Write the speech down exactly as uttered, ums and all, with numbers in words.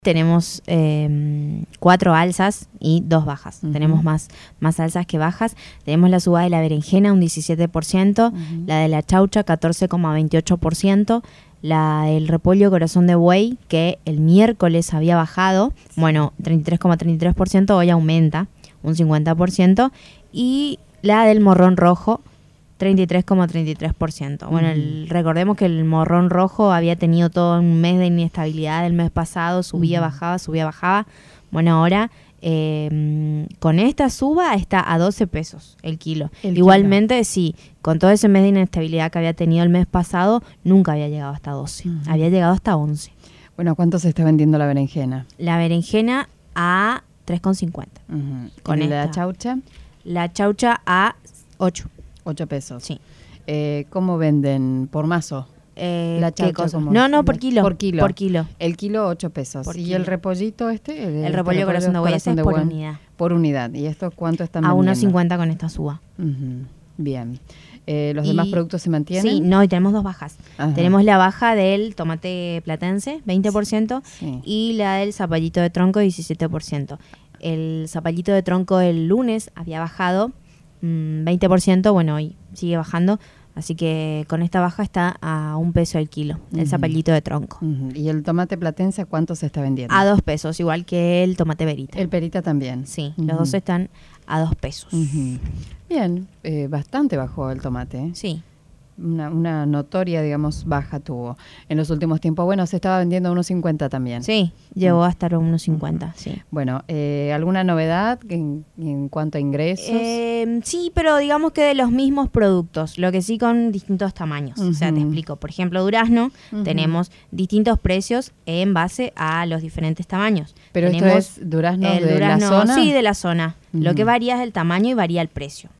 Tenemos eh, cuatro alzas y dos bajas. Uh-huh. Tenemos más, más alzas que bajas. Tenemos la suba de la berenjena, un diecisiete por ciento. Uh-huh. La de la chaucha, catorce coma veintiocho por ciento. La del repollo corazón de buey, que el miércoles había bajado, bueno, treinta y tres coma treinta y tres por ciento, hoy aumenta un cincuenta por ciento. Y la del morrón rojo, treinta y tres coma treinta y tres por ciento. Bueno, el, recordemos que el morrón rojo había tenido todo un mes de inestabilidad el mes pasado, subía, uh-huh. bajaba, subía, bajaba. Bueno, ahora eh, con esta suba está a doce pesos el kilo. El Igualmente, kilo. sí, con todo ese mes de inestabilidad que había tenido el mes pasado, nunca había llegado hasta doce, uh-huh. había llegado hasta once. Bueno, ¿cuánto se está vendiendo la berenjena? La berenjena a tres con cincuenta. Uh-huh. ¿Con ¿Y la chaucha? La chaucha a ocho. Ocho pesos. Sí. Eh, ¿Cómo venden? ¿Por mazo? Eh, la ¿Qué cosa? No, no, por kilo. Por kilo. Por kilo. El kilo ocho pesos. Por ¿Y kilo. el repollito este? El, el repollo corazón de buey es por buen, unidad. Por unidad. ¿Y esto cuánto están a vendiendo? A uno cincuenta con esta suba. Uh-huh. Bien. Eh, ¿Los y, demás productos se mantienen? Sí, no, y tenemos dos bajas. Ajá. Tenemos la baja del tomate platense, veinte por ciento, sí. y la del zapallito de tronco, diecisiete por ciento. El zapallito de tronco el lunes había bajado mmm, veinte por ciento, bueno, hoy sigue bajando, así que con esta baja está a un peso el kilo, uh-huh. el zapallito de tronco. Uh-huh. ¿Y el tomate platense cuánto se está vendiendo? A dos pesos, igual que el tomate perita. ¿El perita también? Sí, uh-huh. los dos están a dos pesos. Uh-huh. Bien, eh, bastante bajó el tomate. ¿eh? Sí. Una, una notoria, digamos, baja tuvo en los últimos tiempos. Bueno, se estaba vendiendo a uno cincuenta también. Sí, llegó uh-huh. a estar a uno cincuenta, uh-huh. sí. Bueno, eh, ¿alguna novedad en, en cuanto a ingresos? Eh, sí, pero digamos que de los mismos productos, lo que sí con distintos tamaños. Uh-huh. O sea, te explico. Por ejemplo, durazno, uh-huh. tenemos distintos precios en base a los diferentes tamaños. Pero tenemos esto es durazno el de durazno, la zona. Sí, de la zona. Uh-huh. Lo que varía es el tamaño y varía el precio.